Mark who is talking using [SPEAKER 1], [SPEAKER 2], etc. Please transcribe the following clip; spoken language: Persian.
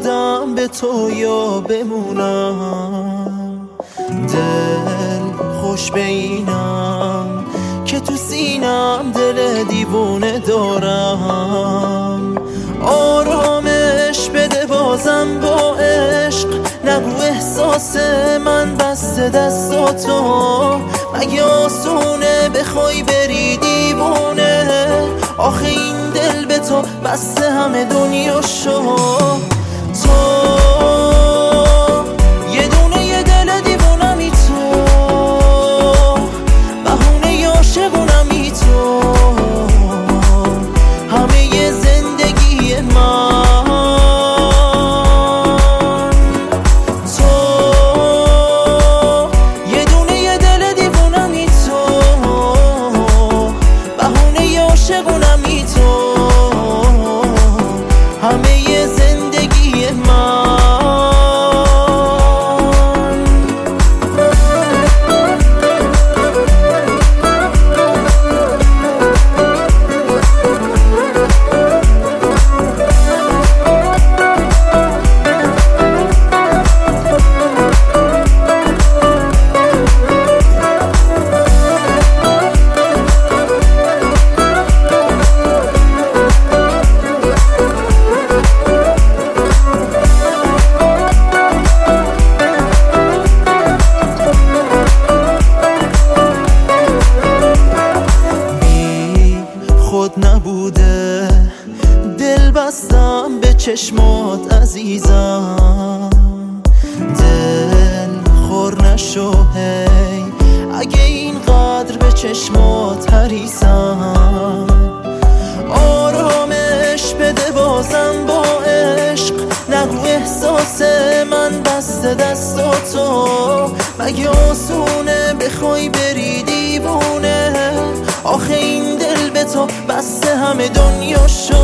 [SPEAKER 1] بودم به تو یا بمونم، دل خوش به اینم که تو سینم دل دیوونه دارم. آرامش بده بازم با عشق، نگو احساس من بسته دستاتو. مگه آسونه بخوای بری دیوونه؟ آخه این دل به تو بسته همه دنیا شو. تو یه دونه یه دل دیوونمی، تو بهونه عاشقونمی، تو همه زندگی من. تو یه دونه یه دل دیوونمی، تو بهونه عاشقونمی، تو همه زندگی من. نبوده دل بستم به چشمات عزیزم، دل خور نشو هی اگه اینقدر به چشمات حریصم. آرامش بده بازم با عشق، نگو احساس من بسته دستاتو. مگه آسونه بخوای بری دیوونه؟ آخه این دل به تو بسته همه دنیا شو.